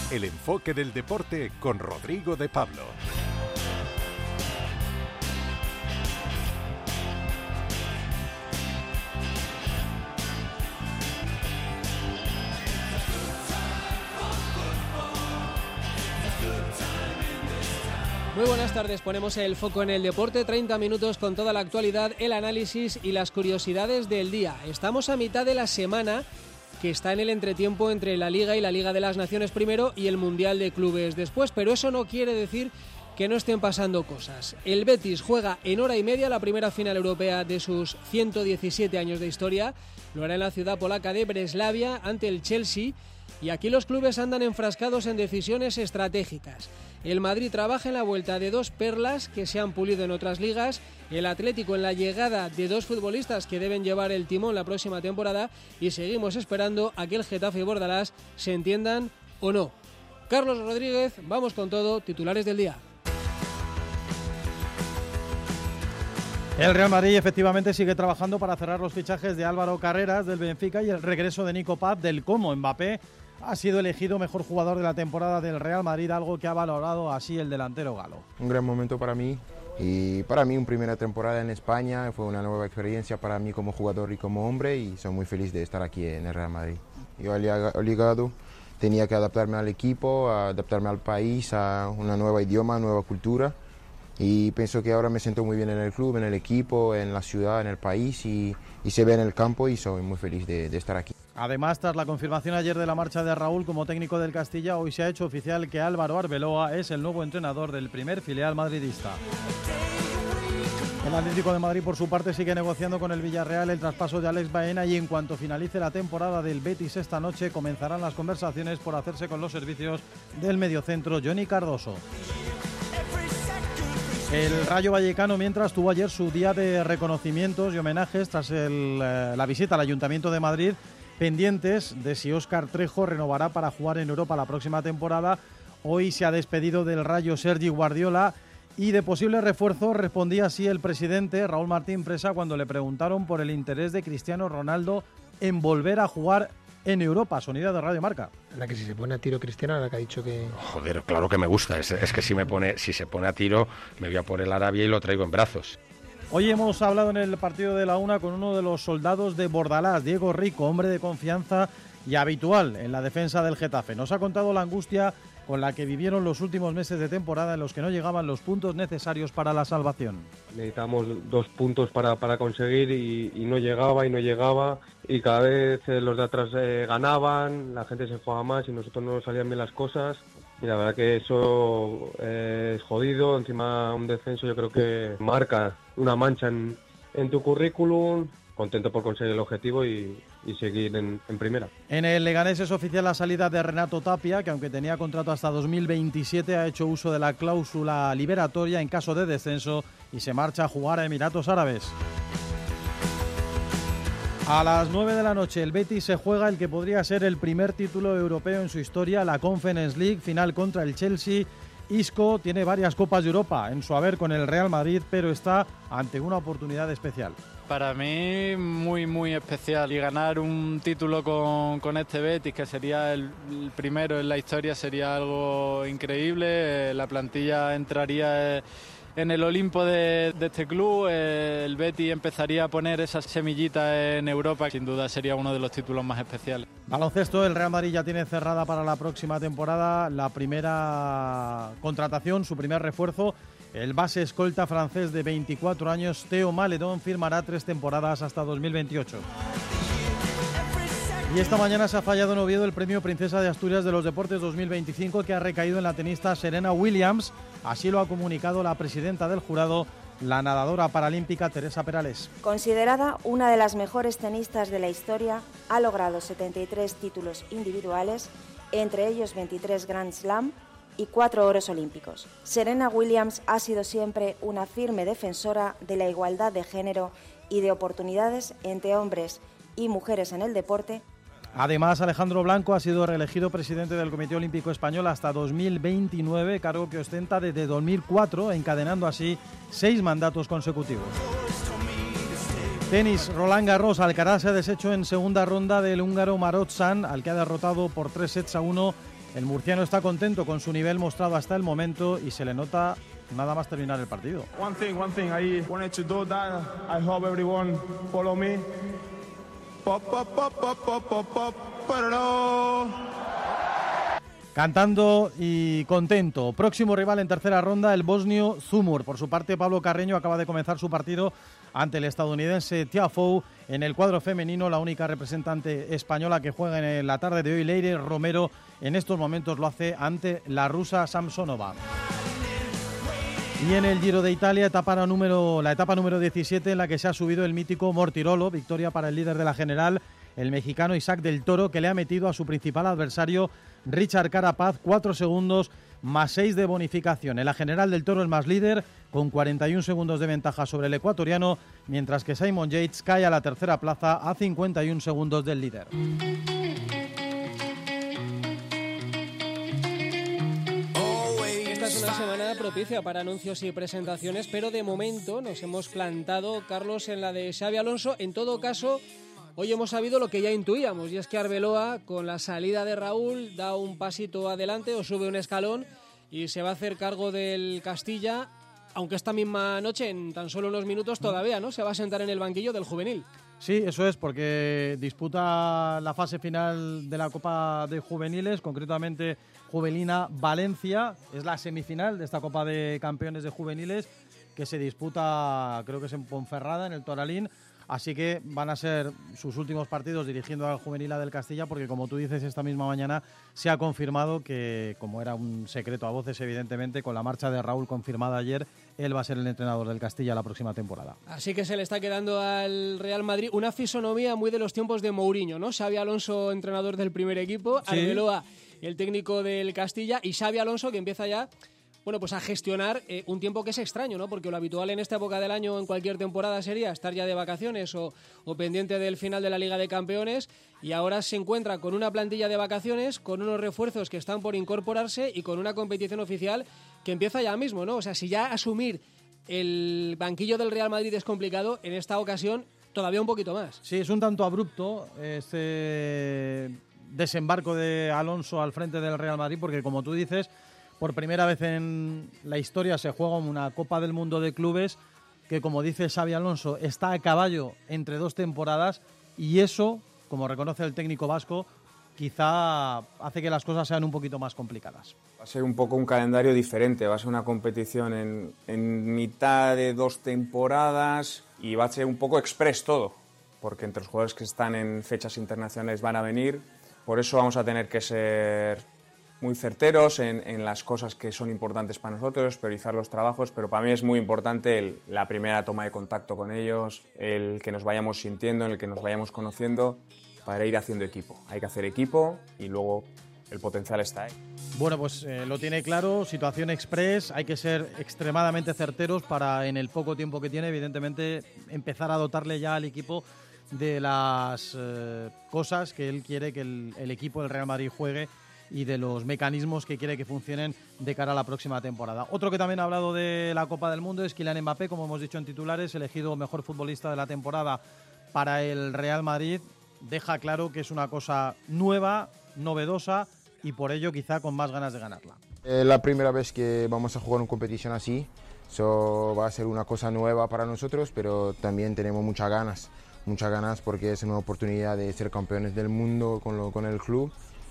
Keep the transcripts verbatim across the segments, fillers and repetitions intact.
El enfoque del deporte con Rodrigo de Pablo. Muy buenas tardes, ponemos el foco en el deporte, treinta minutos con toda la actualidad, el análisis y las curiosidades del día. Estamos a mitad de la semana que está en el entretiempo entre la Liga y la Liga de las Naciones primero y el Mundial de Clubes después, pero eso no quiere decir que no estén pasando cosas. El Betis juega en hora y media la primera final europea de sus ciento diecisiete años de historia, lo hará en la ciudad polaca de Breslavia ante el Chelsea. Y aquí los clubes andan enfrascados en decisiones estratégicas. El Madrid trabaja en la vuelta de dos perlas que se han pulido en otras ligas, el Atlético en la llegada de dos futbolistas que deben llevar el timón la próxima temporada y seguimos esperando a que el Getafe y Bordalás se entiendan o no. Carlos Rodríguez, vamos con todo, titulares del día. El Real Madrid efectivamente sigue trabajando para cerrar los fichajes de Álvaro Carreras del Benfica y el regreso de Nico Paz del Como. Mbappé ha sido elegido mejor jugador de la temporada del Real Madrid, algo que ha valorado así el delantero galo. Un gran momento para mí y para mí una primera temporada en España, fue una nueva experiencia para mí como jugador y como hombre y soy muy feliz de estar aquí en el Real Madrid. Yo obligado tenía que adaptarme al equipo, adaptarme al país, a una nueva idioma, nueva cultura. Y pienso que ahora me siento muy bien en el club, en el equipo, en la ciudad, en el país y, y se ve en el campo y soy muy feliz de, de estar aquí. Además, tras la confirmación ayer de la marcha de Raúl como técnico del Castilla, hoy se ha hecho oficial que Álvaro Arbeloa es el nuevo entrenador del primer filial madridista. El Atlético de Madrid, por su parte, sigue negociando con el Villarreal el traspaso de Alex Baena y en cuanto finalice la temporada del Betis esta noche comenzarán las conversaciones por hacerse con los servicios del mediocentro Johnny Cardoso. El Rayo Vallecano, mientras, tuvo ayer su día de reconocimientos y homenajes tras el, eh, la visita al Ayuntamiento de Madrid, pendientes de si Óscar Trejo renovará para jugar en Europa la próxima temporada. Hoy se ha despedido del Rayo Sergi Guardiola y de posible refuerzo respondía así el presidente Raúl Martín Presa cuando le preguntaron por el interés de Cristiano Ronaldo en volver a jugar en Europa. Sonido de Radio Marca. La que si se pone a tiro Cristiano, la que ha dicho que... Joder, claro que me gusta, es, es que si me pone, si se pone a tiro me voy a por el Arabia y lo traigo en brazos. Hoy hemos hablado en el partido de la una con uno de los soldados de Bordalás, Diego Rico, hombre de confianza y habitual en la defensa del Getafe. Nos ha contado la angustia con la que vivieron los últimos meses de temporada en los que no llegaban los puntos necesarios para la salvación. Necesitamos dos puntos para, para conseguir y, y no llegaba y no llegaba y cada vez eh, los de atrás eh, ganaban, la gente se jugaba más y nosotros no nos salían bien las cosas y la verdad que eso eh, es jodido. Encima un descenso yo creo que marca una mancha en, en tu currículum. Contento por conseguir el objetivo y, y seguir en, en primera. En el Leganés es oficial la salida de Renato Tapia, que aunque tenía contrato hasta dos mil veintisiete ha hecho uso de la cláusula liberatoria en caso de descenso y se marcha a jugar a Emiratos Árabes. A las nueve de la noche el Betis se juega el que podría ser el primer título europeo en su historia, la Conference League, final contra el Chelsea. Isco tiene varias Copas de Europa en su haber con el Real Madrid, pero está ante una oportunidad especial. Para mí muy muy especial y ganar un título con, con este Betis, que sería el, el primero en la historia, sería algo increíble. La plantilla entraría en el Olimpo de, de este club, el Betis empezaría a poner esa semillita en Europa, sin duda sería uno de los títulos más especiales. Baloncesto, el Real Madrid ya tiene cerrada para la próxima temporada la primera contratación, su primer refuerzo. El base escolta francés de veinticuatro años, Théo Maledon, firmará tres temporadas hasta dos mil veintiocho. Y esta mañana se ha fallado en Oviedo el premio Princesa de Asturias de los Deportes dos mil veinticinco, que ha recaído en la tenista Serena Williams. Así lo ha comunicado la presidenta del jurado, la nadadora paralímpica Teresa Perales. Considerada una de las mejores tenistas de la historia, ha logrado setenta y tres títulos individuales, entre ellos veintitrés Grand Slam y cuatro oros olímpicos. Serena Williams ha sido siempre una firme defensora de la igualdad de género y de oportunidades entre hombres y mujeres en el deporte. Además, Alejandro Blanco ha sido reelegido presidente del Comité Olímpico Español hasta dos mil veintinueve, cargo que ostenta desde dos mil cuatro, encadenando así seis mandatos consecutivos. Tenis, Roland Garros, Alcaraz se ha deshecho en segunda ronda del húngaro Marat Saiz, al que ha derrotado por tres sets a uno El murciano está contento con su nivel mostrado hasta el momento y se le nota nada más terminar el partido. One thing, one thing, I wanted to do that. I hope everyone follow me. Pop, pop, pop, pop, pop, pop, pop, pero... Cantando y contento. Próximo rival en tercera ronda, el bosnio Zumur. Por su parte, Pablo Carreño acaba de comenzar su partido ante el estadounidense Tiafoe. En el cuadro femenino, la única representante española que juega en la tarde de hoy, Leire Romero, en estos momentos lo hace ante la rusa Samsonova. Y en el Giro de Italia, etapa número, la etapa número diecisiete, en la que se ha subido el mítico Mortirolo, victoria para el líder de la general, el mexicano Isaac del Toro, que le ha metido a su principal adversario, Richard Carapaz, cuatro segundos más seis de bonificación. En la general del Toro el más líder, con cuarenta y un segundos de ventaja sobre el ecuatoriano, mientras que Simon Yates cae a la tercera plaza a cincuenta y un segundos del líder. Esta es una semana propicia para anuncios y presentaciones, pero de momento nos hemos plantado, Carlos, en la de Xabi Alonso. En todo caso, hoy hemos sabido lo que ya intuíamos, y es que Arbeloa, con la salida de Raúl, da un pasito adelante o sube un escalón y se va a hacer cargo del Castilla, aunque esta misma noche, en tan solo unos minutos todavía, ¿no?, se va a sentar en el banquillo del juvenil. Sí, eso es, porque disputa la fase final de la Copa de Juveniles, concretamente Juvelina Valencia. Es la semifinal de esta Copa de Campeones de Juveniles, que se disputa, creo que es en Ponferrada, en el Toralín. Así que van a ser sus últimos partidos dirigiendo al Juvenil A del Castilla, porque como tú dices, esta misma mañana se ha confirmado que, como era un secreto a voces evidentemente, con la marcha de Raúl confirmada ayer, él va a ser el entrenador del Castilla la próxima temporada. Así que se le está quedando al Real Madrid una fisonomía muy de los tiempos de Mourinho, ¿no? Xabi Alonso, entrenador del primer equipo, sí. Arbeloa, el técnico del Castilla, y Xabi Alonso, que empieza ya, bueno, pues a gestionar eh, un tiempo que es extraño, ¿no? Porque lo habitual en esta época del año, en cualquier temporada, sería estar ya de vacaciones o, o pendiente del final de la Liga de Campeones, y ahora se encuentra con una plantilla de vacaciones, con unos refuerzos que están por incorporarse y con una competición oficial que empieza ya mismo, ¿no? O sea, si ya asumir el banquillo del Real Madrid es complicado, en esta ocasión todavía un poquito más. Sí, es un tanto abrupto este desembarco de Alonso al frente del Real Madrid, porque como tú dices, por primera vez en la historia se juega una Copa del Mundo de clubes que, como dice Xabi Alonso, está a caballo entre dos temporadas, y eso, como reconoce el técnico vasco, quizá hace que las cosas sean un poquito más complicadas. Va a ser un poco un calendario diferente, va a ser una competición en, en mitad de dos temporadas y va a ser un poco express todo, porque entre los jugadores que están en fechas internacionales van a venir, por eso vamos a tener que ser muy certeros en, en las cosas que son importantes para nosotros, priorizar los trabajos, pero para mí es muy importante el, la primera toma de contacto con ellos, el que nos vayamos sintiendo, el que nos vayamos conociendo, para ir haciendo equipo. Hay que hacer equipo y luego el potencial está ahí. Bueno, pues eh, lo tiene claro, situación express, hay que ser extremadamente certeros para, en el poco tiempo que tiene, evidentemente, empezar a dotarle ya al equipo de las eh, cosas que él quiere que el, el equipo del Real Madrid juegue y de los mecanismos que quiere que funcionen de cara a la próxima temporada. Otro que también ha hablado de la Copa del Mundo es Kylian Mbappé, como hemos dicho en titulares, elegido mejor futbolista de la temporada para el Real Madrid. Deja claro que es una cosa nueva, novedosa, y por ello quizá con más ganas de ganarla. Es la primera vez que vamos a jugar una competición así, so, va a ser una cosa nueva para nosotros, pero también tenemos muchas ganas, muchas ganas porque es una oportunidad de ser campeones del mundo con, lo, con el club.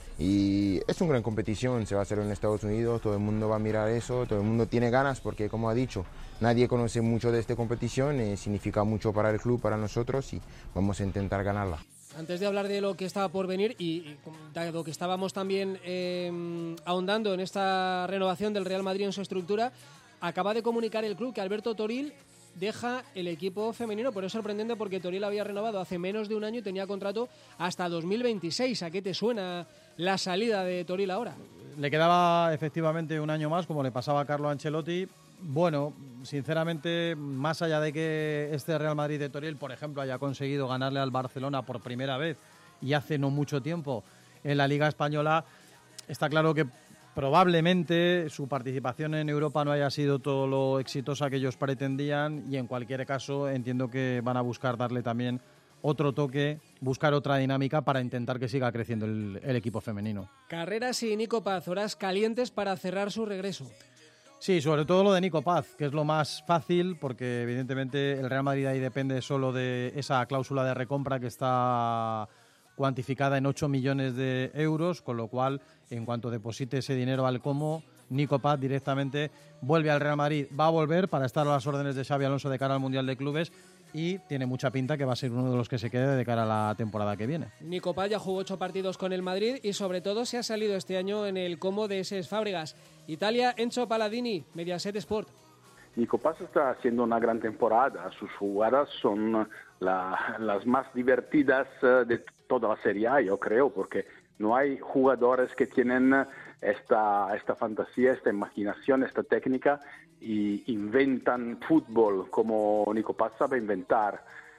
Y es una gran competición, se va a hacer en Estados Unidos, todo el mundo va a mirar eso, todo el mundo tiene ganas porque, como ha dicho, nadie conoce mucho de esta competición, eh, significa mucho para el club, para nosotros, y vamos a intentar ganarla. Antes de hablar de lo que estaba por venir y, y dado que estábamos también eh, ahondando en esta renovación del Real Madrid en su estructura, acaba de comunicar el club que Alberto Toril deja el equipo femenino, pero es sorprendente porque Toril había renovado hace menos de un año y tenía contrato hasta dos mil veintiséis. ¿A qué te suena la salida de Toril ahora? Le quedaba efectivamente un año más, como le pasaba a Carlo Ancelotti. Bueno, sinceramente, más allá de que este Real Madrid de Toril, por ejemplo, haya conseguido ganarle al Barcelona por primera vez y hace no mucho tiempo en la Liga Española, está claro que probablemente su participación en Europa no haya sido todo lo exitosa que ellos pretendían, y en cualquier caso entiendo que van a buscar darle también otro toque, buscar otra dinámica para intentar que siga creciendo el, el equipo femenino. Carreras y Nico Paz, horas calientes para cerrar su regreso. Sí, sobre todo lo de Nico Paz, que es lo más fácil, porque evidentemente el Real Madrid ahí depende solo de esa cláusula de recompra que está cuantificada en ocho millones de euros, con lo cual, en cuanto deposite ese dinero al Como, Nico Paz directamente vuelve al Real Madrid. Va a volver para estar a las órdenes de Xabi Alonso de cara al Mundial de Clubes y tiene mucha pinta que va a ser uno de los que se quede de cara a la temporada que viene. Nico Paz ya jugó ocho partidos con el Madrid y sobre todo se ha salido este año en el Como de S E S Fábregas. Italia, Enzo Palladini, Mediaset Sport. Nico Paz está haciendo una gran temporada, sus jugadas son la, las más divertidas de toda la Serie A, yo creo, porque no hay jugadores que tienen esta, esta fantasía, esta imaginación, esta técnica y inventan fútbol como Nico Paz sabe inventar.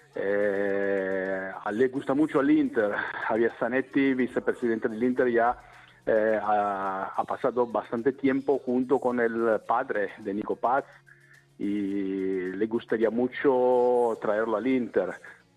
Eh, le gusta mucho al Inter, Javier Zanetti, vicepresidente del Inter, ya eh, ha, ha pasado bastante tiempo junto con el padre de Nico Paz y le gustaría mucho traerlo al Inter,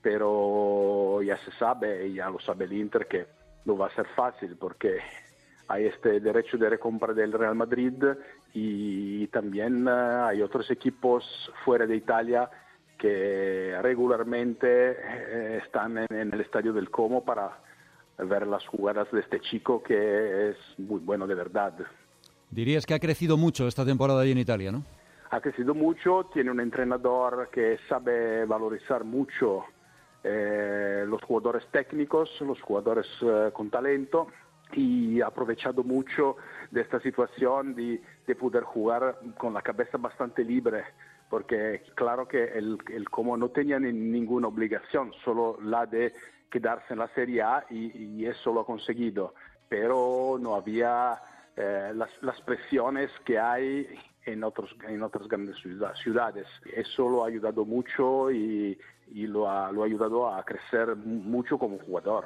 pero ya se sabe, ya lo sabe el Inter, que no va a ser fácil porque hay este derecho de recompra del Real Madrid y también uh, hay otros equipos fuera de Italia que regularmente eh, están en, en el estadio del Como para ver las jugadas de este chico que es muy bueno de verdad. Dirías que ha crecido mucho esta temporada ahí en Italia, ¿no? Ha crecido mucho, tiene un entrenador que sabe valorizar mucho eh, los jugadores técnicos, los jugadores eh, con talento, y ha aprovechado mucho de esta situación de, de poder jugar con la cabeza bastante libre, porque claro que el, el Como no tenía ni, ninguna obligación, solo la de quedarse en la Serie A y, y eso lo ha conseguido, pero no había eh, las, las presiones que hay en, otros, en otras grandes ciudades. Eso lo ha ayudado mucho y, y lo, ha, lo ha ayudado a crecer mucho como jugador.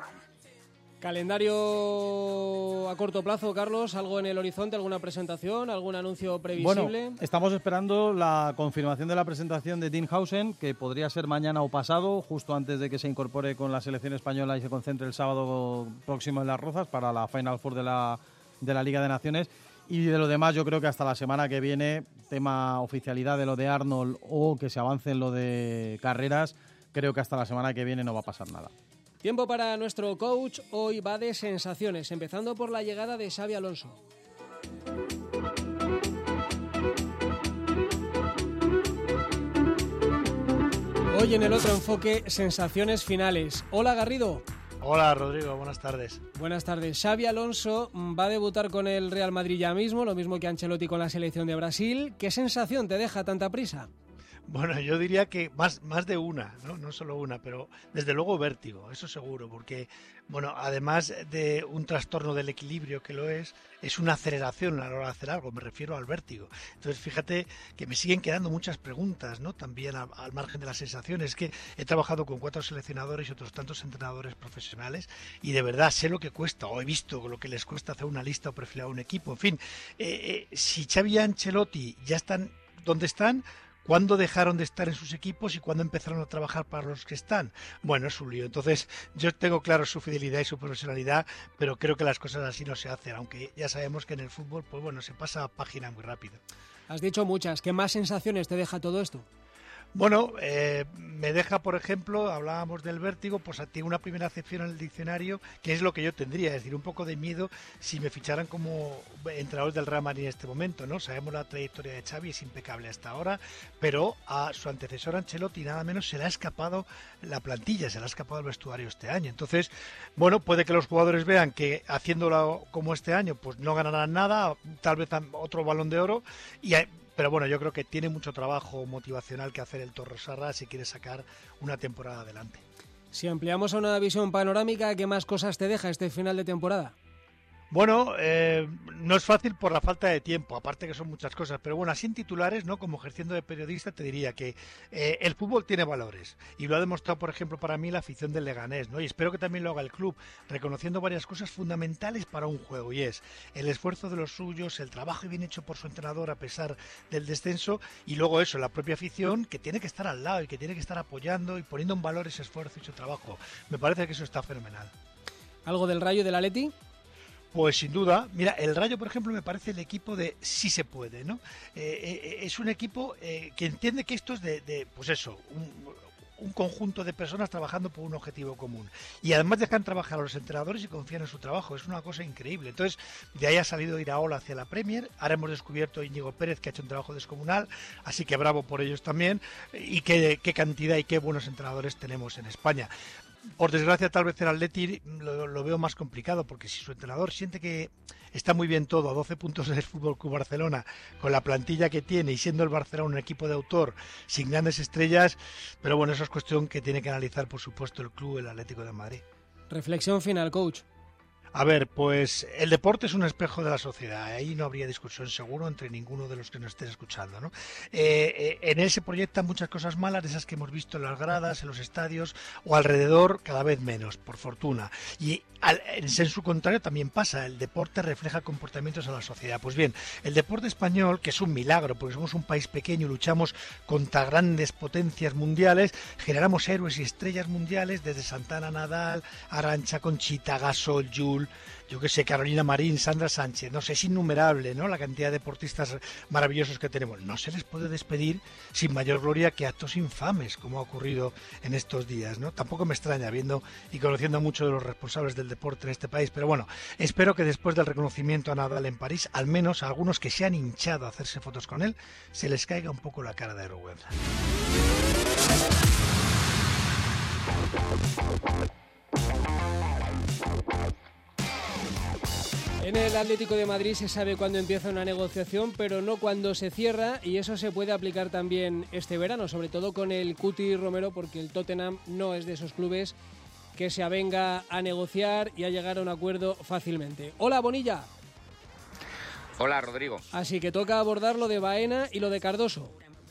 ¿Calendario a corto plazo, Carlos? ¿Algo en el horizonte? ¿Alguna presentación? ¿Algún anuncio previsible? Bueno, estamos esperando la confirmación de la presentación de Dean Howson, que podría ser mañana o pasado, justo antes de que se incorpore con la selección española y se concentre el sábado próximo en Las Rozas para la Final Four de la, de la Liga de Naciones. Y de lo demás, yo creo que hasta la semana que viene, tema oficialidad de lo de Arnold o que se avance en lo de carreras, creo que hasta la semana que viene no va a pasar nada. Tiempo para nuestro coach, hoy va de sensaciones, empezando por la llegada de Xabi Alonso. Hoy en el otro enfoque, sensaciones finales. Hola Garrido. Hola Rodrigo, buenas tardes. Buenas tardes. Xabi Alonso va a debutar con el Real Madrid ya mismo, lo mismo que Ancelotti con la selección de Brasil. ¿Qué sensación te deja tanta prisa? Bueno, yo diría que más, más de una, ¿no? No solo una, pero desde luego vértigo, eso seguro, porque, bueno, además de un trastorno del equilibrio que lo es, es una aceleración a la hora de hacer algo, me refiero al vértigo. Entonces, fíjate que me siguen quedando muchas preguntas, ¿no? También al, al margen de las sensaciones, es que he trabajado con cuatro seleccionadores y otros tantos entrenadores profesionales y de verdad sé lo que cuesta, o he visto lo que les cuesta hacer una lista o perfilar un equipo, en fin, eh, eh, si Xabi y Ancelotti ya están donde están, ¿cuándo dejaron de estar en sus equipos y cuándo empezaron a trabajar para los que están? Bueno, es un lío. Entonces, yo tengo claro su fidelidad y su profesionalidad, pero creo que las cosas así no se hacen, aunque ya sabemos que en el fútbol, pues bueno, se pasa página muy rápido. Has dicho muchas. ¿Qué más sensaciones te deja todo esto? Bueno, eh, me deja, por ejemplo, hablábamos del vértigo, pues tiene una primera acepción en el diccionario, que es lo que yo tendría, es decir, un poco de miedo si me ficharan como entrenador del Real Madrid en este momento, ¿no? Sabemos la trayectoria de Xavi, es impecable hasta ahora, pero a su antecesor Ancelotti nada menos se le ha escapado la plantilla, se le ha escapado el vestuario este año. Entonces, bueno, puede que los jugadores vean que haciéndolo como este año, pues no ganarán nada, tal vez otro Balón de Oro, y hay, pero bueno, yo creo que tiene mucho trabajo motivacional que hacer el Torresarra si quiere sacar una temporada adelante. Si ampliamos a una visión panorámica, ¿qué más cosas te deja este final de temporada? Bueno, eh, no es fácil por la falta de tiempo, aparte que son muchas cosas, pero bueno, así en titulares, ¿no? Como ejerciendo de periodista te diría que eh, el fútbol tiene valores y lo ha demostrado, por ejemplo, para mí la afición del Leganés, ¿no? Y espero que también lo haga el club, reconociendo varias cosas fundamentales para un juego, y es el esfuerzo de los suyos, el trabajo bien hecho por su entrenador a pesar del descenso, y luego eso, la propia afición que tiene que estar al lado y que tiene que estar apoyando y poniendo en valor ese esfuerzo y su trabajo. Me parece que eso está fenomenal. ¿Algo del Rayo y del Atleti? Pues sin duda, mira, el Rayo, por ejemplo, me parece el equipo de sí se puede, ¿no? Eh, eh, es un equipo eh, que entiende que esto es de, de pues eso, un, un conjunto de personas trabajando por un objetivo común. Y además dejan trabajar a los entrenadores y confían en su trabajo. Es una cosa increíble. Entonces, de ahí ha salido Iraola hacia la Premier. Ahora hemos descubierto a Íñigo Pérez, que ha hecho un trabajo descomunal. Así que bravo por ellos también. Y qué, qué cantidad y qué buenos entrenadores tenemos en España. Por desgracia, tal vez el Atleti lo, lo veo más complicado, porque si su entrenador siente que está muy bien todo a doce puntos del Fútbol Club Barcelona, con la plantilla que tiene y siendo el Barcelona un equipo de autor sin grandes estrellas, pero bueno, eso es cuestión que tiene que analizar, por supuesto, el club, el Atlético de Madrid. Reflexión final, coach. A ver, pues el deporte es un espejo de la sociedad. Ahí no habría discusión seguro entre ninguno de los que nos estés escuchando, ¿no? Eh, eh, en él se proyectan muchas cosas malas, de esas que hemos visto en las gradas, en los estadios o alrededor, cada vez menos, por fortuna. Y al, en su contrario también pasa, el deporte refleja comportamientos a la sociedad. Pues bien, el deporte español, que es un milagro, porque somos un país pequeño y luchamos contra grandes potencias mundiales, generamos héroes y estrellas mundiales desde Santana, Nadal, Arantxa, Conchita, Gasol, Jules, yo que sé, Carolina Marín, Sandra Sánchez, no sé, es innumerable, ¿no? La cantidad de deportistas maravillosos que tenemos. No se les puede despedir sin mayor gloria que actos infames, como ha ocurrido en estos días, ¿no? Tampoco me extraña, viendo y conociendo a muchos de los responsables del deporte en este país, pero bueno, espero que después del reconocimiento a Nadal en París, al menos a algunos que se han hinchado a hacerse fotos con él, se les caiga un poco la cara de vergüenza. En el Atlético de Madrid se sabe cuándo empieza una negociación, pero no cuándo se cierra, y eso se puede aplicar también este verano, sobre todo con el Cuti Romero, porque el Tottenham no es de esos clubes que se avenga a negociar y a llegar a un acuerdo fácilmente. Hola, Bonilla. Hola, Rodrigo. Así que toca abordar lo de Baena y lo de Cardoso.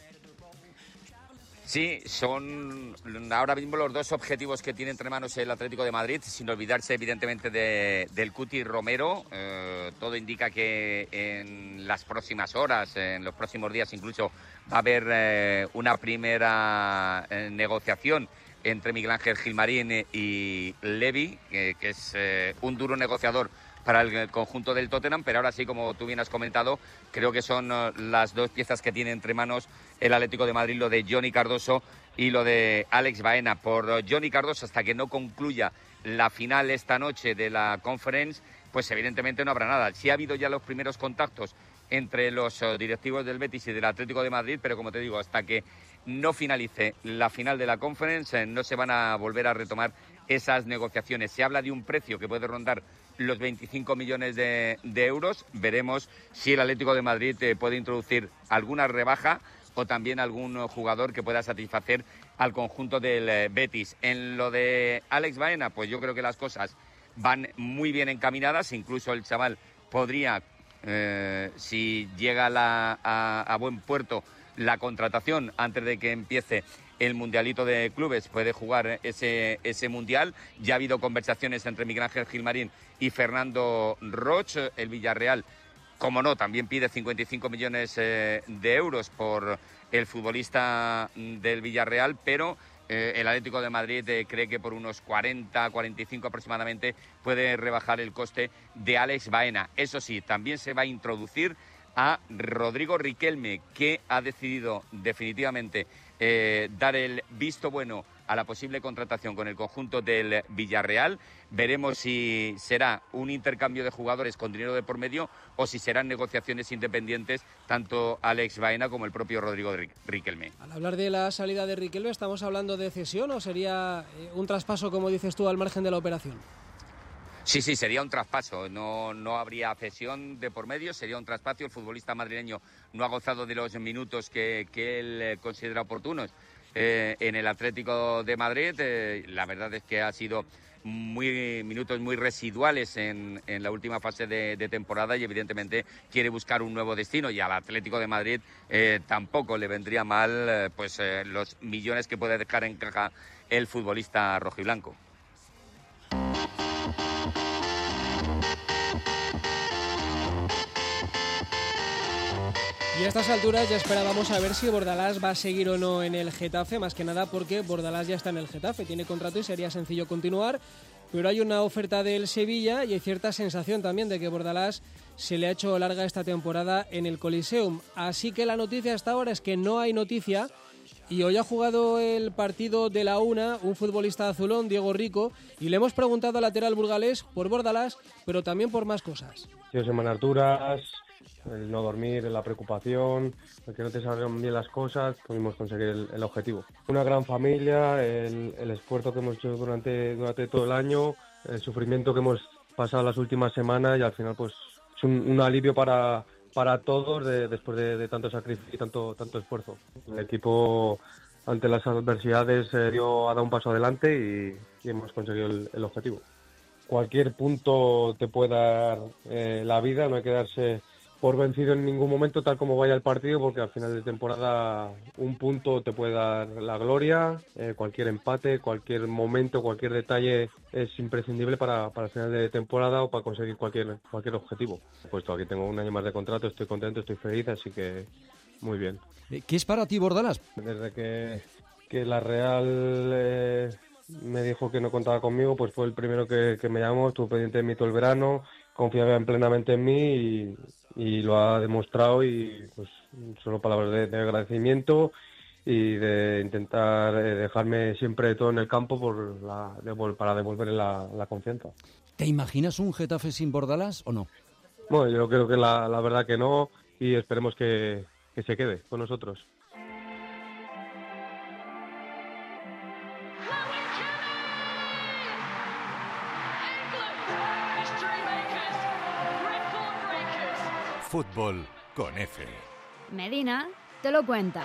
Sí, son ahora mismo los dos objetivos que tiene entre manos el Atlético de Madrid, sin olvidarse evidentemente de, del Cuti Romero. Eh, todo indica que en las próximas horas, en los próximos días incluso, va a haber eh, una primera eh, negociación entre Miguel Ángel Gilmarín y Levy, que, que es eh, un duro negociador para el conjunto del Tottenham, pero ahora sí, como tú bien has comentado, creo que son uh, las dos piezas que tiene entre manos el Atlético de Madrid, lo de Johnny Cardoso y lo de Alex Baena. Por uh, Johnny Cardoso, hasta que no concluya la final esta noche de la Conference, pues evidentemente no habrá nada. Sí ha habido ya los primeros contactos entre los uh, directivos del Betis y del Atlético de Madrid, pero como te digo, hasta que no finalice la final de la Conference, eh, no se van a volver a retomar esas negociaciones. Se habla de un precio que puede rondar los veinticinco millones de, de euros. Veremos si el Atlético de Madrid eh, puede introducir alguna rebaja o también algún jugador que pueda satisfacer al conjunto del eh, Betis. En lo de Alex Baena, pues yo creo que las cosas van muy bien encaminadas. Incluso el chaval podría, eh, si llega la, a, a buen puerto la contratación antes de que empiece el Mundialito de Clubes, puede jugar ese, ese Mundial. Ya ha habido conversaciones entre Miguel Ángel Gilmarín y Fernando Roch. El Villarreal, como no, también pide cincuenta y cinco millones eh, de euros por el futbolista del Villarreal, pero eh, el Atlético de Madrid eh, cree que por unos cuarenta, cuarenta y cinco aproximadamente puede rebajar el coste de Alex Baena. Eso sí, también se va a introducir a Rodrigo Riquelme, que ha decidido definitivamente eh, dar el visto bueno a la posible contratación con el conjunto del Villarreal. Veremos si será un intercambio de jugadores con dinero de por medio o si serán negociaciones independientes, tanto Alex Baena como el propio Rodrigo Riquelme. Al hablar de la salida de Riquelme, ¿estamos hablando de cesión o sería eh, un traspaso, como dices tú, al margen de la operación? Sí, sí, sería un traspaso, no, no habría cesión de por medio, sería un traspaso. El futbolista madrileño no ha gozado de los minutos que, que él considera oportunos eh, en el Atlético de Madrid. Eh, la verdad es que ha sido muy minutos muy residuales en, en la última fase de, de temporada y evidentemente quiere buscar un nuevo destino, y al Atlético de Madrid eh, tampoco le vendría mal eh, pues eh, los millones que puede dejar en caja el futbolista rojiblanco. Y a estas alturas ya esperábamos a ver si Bordalás va a seguir o no en el Getafe, más que nada porque Bordalás ya está en el Getafe, tiene contrato y sería sencillo continuar, pero hay una oferta del Sevilla y hay cierta sensación también de que Bordalás se le ha hecho larga esta temporada en el Coliseum. Así que la noticia hasta ahora es que no hay noticia, y hoy ha jugado el partido de la una un futbolista azulón, Diego Rico, y le hemos preguntado al lateral burgalés por Bordalás, pero también por más cosas. Sido semanas duras, el no dormir, la preocupación, el que no te salgan bien las cosas, pudimos conseguir el, el objetivo. Una gran familia, el, el esfuerzo que hemos hecho durante, durante todo el año, el sufrimiento que hemos pasado las últimas semanas, y al final pues es un, un alivio para, para todos de, después de, de tanto sacrificio y tanto, tanto esfuerzo. El equipo ante las adversidades eh, dio, ha dado un paso adelante y, y hemos conseguido el, el objetivo. Cualquier punto te puede dar eh, la vida, no hay que darse por vencido en ningún momento tal como vaya el partido, porque al final de temporada un punto te puede dar la gloria, eh, cualquier empate, cualquier momento, cualquier detalle es imprescindible para, para el final de temporada o para conseguir cualquier cualquier objetivo. Puesto aquí tengo un año más de contrato, estoy contento, estoy feliz, así que muy bien. ¿Qué es para ti Bordalás? Desde que, que la Real eh, me dijo que no contaba conmigo, pues fue el primero que, que me llamó, estuvo pendiente de mí todo el verano, confiaba plenamente en mí y, y lo ha demostrado, y pues solo palabras de, de agradecimiento y de intentar eh, dejarme siempre todo en el campo por la, de, para devolverle la, la confianza. ¿Te imaginas un Getafe sin Bordalás o no? Bueno, yo creo que la, la verdad que no, y esperemos que, que se quede con nosotros. Fútbol con F. Medina te lo cuenta.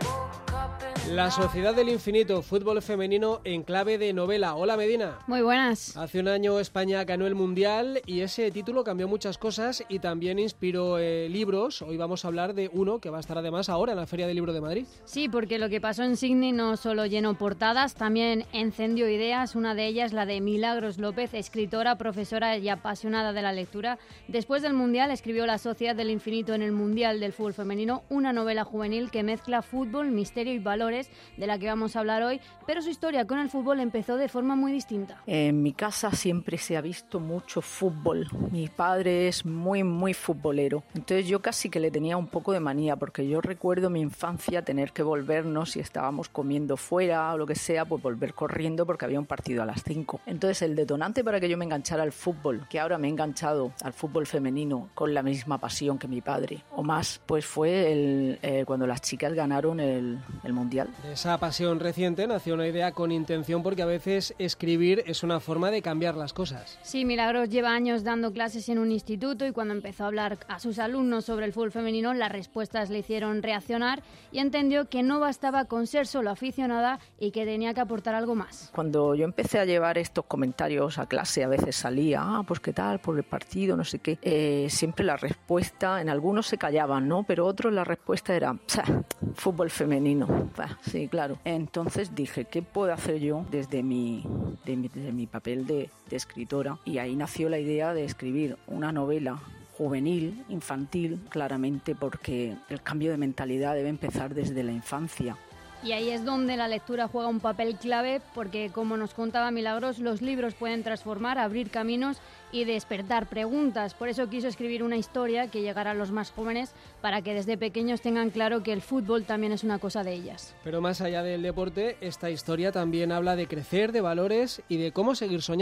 La Sociedad del Infinito, fútbol femenino en clave de novela. Hola Medina. Muy buenas. Hace un año España ganó el Mundial y ese título cambió muchas cosas y también inspiró eh, libros. Hoy vamos a hablar de uno que va a estar además ahora en la Feria del Libro de Madrid. Sí, porque lo que pasó en Sydney no solo llenó portadas, también encendió ideas. Una de ellas, la de Milagros López, escritora, profesora y apasionada de la lectura. Después del Mundial escribió La Sociedad del Infinito en el Mundial del Fútbol Femenino, una novela juvenil que mezcla fútbol, misterio y valores, de la que vamos a hablar hoy, pero su historia con el fútbol empezó de forma muy distinta. En mi casa siempre se ha visto mucho fútbol. Mi padre es muy, muy futbolero. Entonces yo casi que le tenía un poco de manía, porque yo recuerdo mi infancia tener que volvernos, si estábamos comiendo fuera o lo que sea, pues volver corriendo porque había un partido a las cinco. Entonces el detonante para que yo me enganchara al fútbol, que ahora me he enganchado al fútbol femenino con la misma pasión que mi padre, o más, pues fue el, eh, cuando las chicas ganaron el, el Mundial. De esa pasión reciente nació una idea con intención, porque a veces escribir es una forma de cambiar las cosas. Sí, Milagros lleva años dando clases en un instituto y cuando empezó a hablar a sus alumnos sobre el fútbol femenino, las respuestas le hicieron reaccionar y entendió que no bastaba con ser solo aficionada y que tenía que aportar algo más. Cuando yo empecé a llevar estos comentarios a clase, a veces salía, ah, pues qué tal, por el partido, no sé qué, eh, siempre la respuesta, en algunos se callaban, ¿no? Pero otros la respuesta era, fútbol femenino. Sí, claro. Entonces dije, ¿qué puedo hacer yo desde mi, de mi, desde mi papel de, de escritora? Y ahí nació la idea de escribir una novela juvenil, infantil, claramente, porque el cambio de mentalidad debe empezar desde la infancia. Y ahí es donde la lectura juega un papel clave, porque como nos contaba Milagros, los libros pueden transformar, abrir caminos y despertar preguntas. Por eso quiso escribir una historia que llegara a los más jóvenes, para que desde pequeños tengan claro que el fútbol también es una cosa de ellas. Pero más allá del deporte, esta historia también habla de crecer, de valores y de cómo seguir soñando.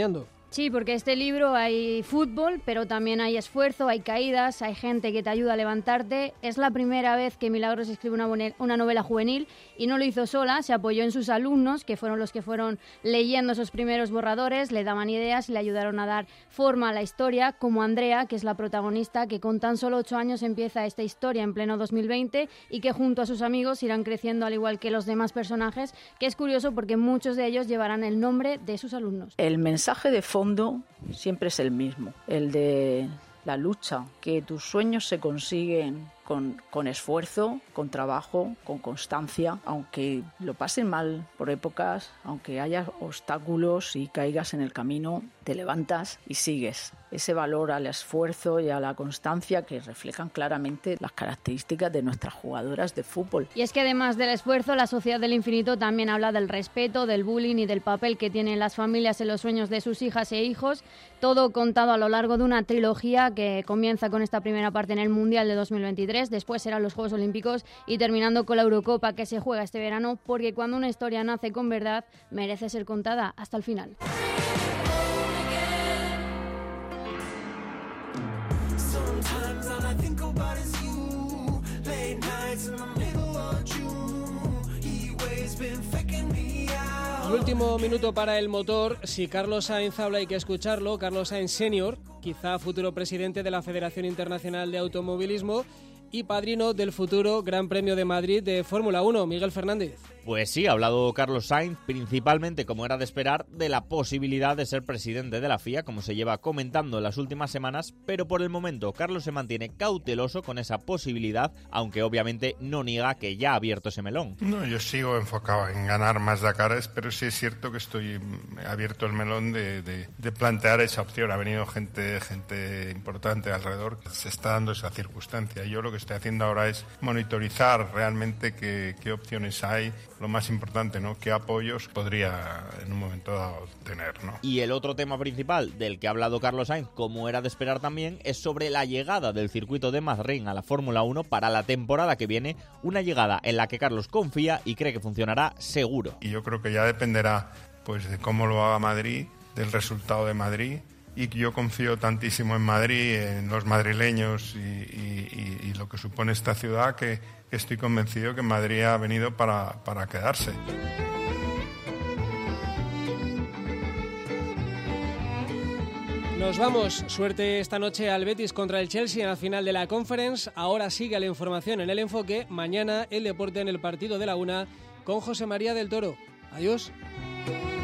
Sí, porque este libro hay fútbol, pero también hay esfuerzo, hay caídas, hay gente que te ayuda a levantarte. Es la primera vez que Milagros escribe una, una novela juvenil y no lo hizo sola, se apoyó en sus alumnos, que fueron los que fueron leyendo esos primeros borradores, le daban ideas y le ayudaron a dar forma a la historia, como Andrea, que es la protagonista, que con tan solo ocho años empieza esta historia en pleno dos mil veinte y que junto a sus amigos irán creciendo al igual que los demás personajes, que es curioso porque muchos de ellos llevarán el nombre de sus alumnos. El mensaje de fondo siempre es el mismo, el de la lucha, que tus sueños se consiguen con, con esfuerzo, con trabajo, con constancia, aunque lo pasen mal por épocas, aunque haya obstáculos y caigas en el camino, te levantas y sigues. Ese valor al esfuerzo y a la constancia que reflejan claramente las características de nuestras jugadoras de fútbol. Y es que además del esfuerzo, la Sociedad del Infinito también habla del respeto, del bullying y del papel que tienen las familias en los sueños de sus hijas e hijos, todo contado a lo largo de una trilogía que comienza con esta primera parte en el Mundial de dos mil veintitrés, después serán los Juegos Olímpicos y terminando con la Eurocopa que se juega este verano, porque cuando una historia nace con verdad, merece ser contada hasta el final. El último minuto para el motor. Si Carlos Sainz habla hay que escucharlo. Carlos Sainz Senior, quizá futuro presidente de la Federación Internacional de Automovilismo y padrino del futuro Gran Premio de Madrid de Fórmula uno. Miguel Fernández. Pues sí, ha hablado Carlos Sainz, principalmente, como era de esperar, de la posibilidad de ser presidente de la F I A, como se lleva comentando en las últimas semanas, pero por el momento Carlos se mantiene cauteloso con esa posibilidad, aunque obviamente no niega que ya ha abierto ese melón. No, yo sigo enfocado en ganar más Dakares, pero sí es cierto que estoy abierto el melón de, de, de plantear esa opción. Ha venido gente, gente importante alrededor, se está dando esa circunstancia. Yo lo que estoy haciendo ahora es monitorizar realmente qué, qué opciones hay. Lo más importante, ¿no? ¿Qué apoyos podría en un momento dado tener, ¿no? Y el otro tema principal del que ha hablado Carlos Sainz, como era de esperar también, es sobre la llegada del circuito de Bahrein a la Fórmula uno para la temporada que viene, una llegada en la que Carlos confía y cree que funcionará seguro. Y yo creo que ya dependerá pues de cómo lo haga Madrid, del resultado de Madrid, y yo confío tantísimo en Madrid, en los madrileños y, y, y, y lo que supone esta ciudad, que, que estoy convencido que Madrid ha venido para, para quedarse. Nos vamos. Suerte esta noche al Betis contra el Chelsea en la final de la Conference. Ahora sigue la información en El Enfoque. Mañana el deporte en el partido de la una con José María del Toro. Adiós.